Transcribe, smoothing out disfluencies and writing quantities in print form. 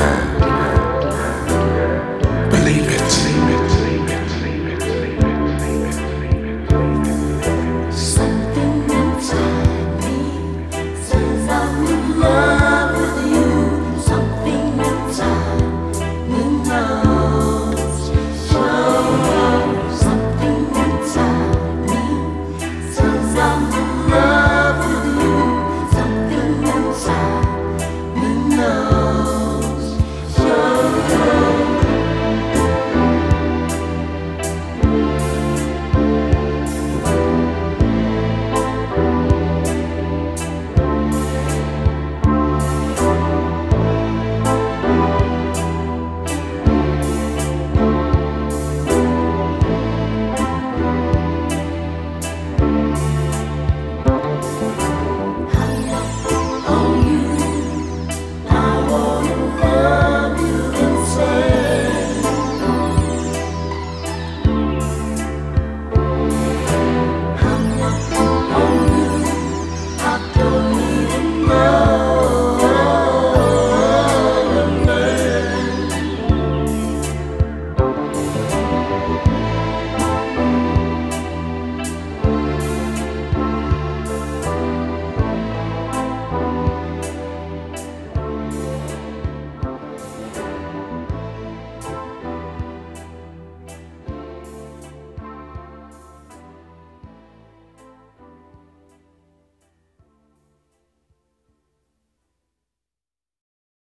Believe it. Something inside me says I'm in love with you. Something inside me knows. Something inside me says I'm in love with you. Something inside me knows. On you, I wanna love you insane. I'm not on you, I don't